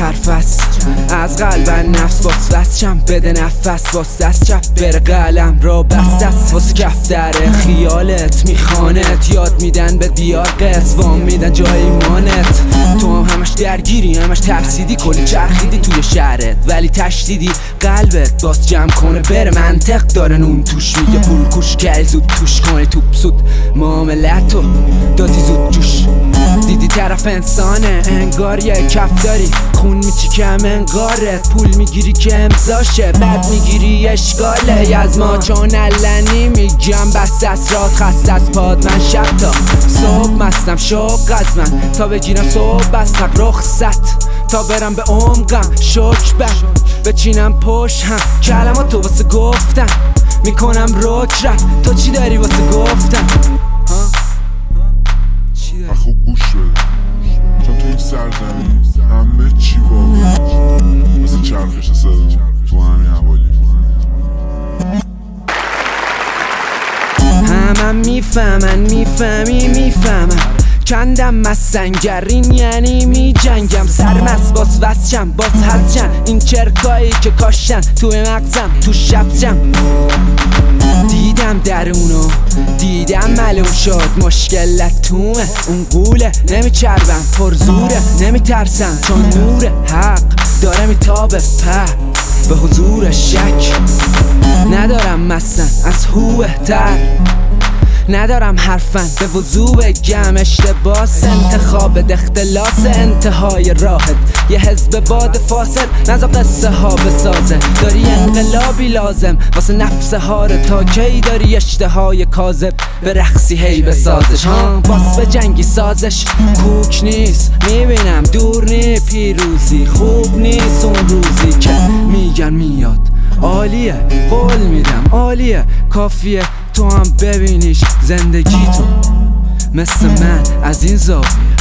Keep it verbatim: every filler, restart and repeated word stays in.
ترفس از قلب نفس باس وسشم بده نفس باس دست چپ بره قلم را بست است واسه کفتر خیالت میخانت یاد میدن به دیار قصوام میدن جای ایمانت تو هم همش درگیری همش ترسیدی کلی چرخیدی توی شهرت ولی تشدیدی قلبت باز جمع کنه بره منطق داره نون توش میگه پول کوش کل زود توش کنی توپ سود معاملتو دادی زود جوش دیدی طرف انسانه انگار یه کف داری خون میچی کم انگارت پول میگیری که امضاشه بعد میگیری اشکاله از ما چون علنی میگم بس اسرات خست از پاد من شب تا صبح مستم شوق از من تا بگیرم صبح از حق رخصت تا برم به عمقم شک بر بچینم پشت هم کلمات تو واسه گفتن میکنم رک رفت تو چی داری واسه گفتن خوب گوش بده چون تو این سرزمین همه چی واقعی مثل چرخش صدا تو همین حوالی همم میفهمن میفهمی میفهمن کندم مسنگرین یعنی می جنگم سرمست باز وسشم باز هزشن این چرکایی که کاشتن توی مغزم تو شبجم دیدم درونو دیدم ملوم شد مشکلت تومه اون قوله نمیچربم پرزوره نمیترسم چون نور حق داره میتابه په به حضور شک ندارم مثلا از هوه تر ندارم حرفن به وضوع بگم اشتباس انتخاب اختلاس انتهای راحت یه حزب باد فاسد نزا قصه ها بسازه داری انقلابی لازم واسه نفس هاره تا کی داری اشتهای کاذب به رقصی هی بسازش ها باس به جنگی سازش کوک نیست میبینم دور نی پیروزی خوب نیست اون روزی که میگن میاد عالیه قول میدم عالیه کافیه تو هم ببینیش زندگی تو مثل من از این زاویه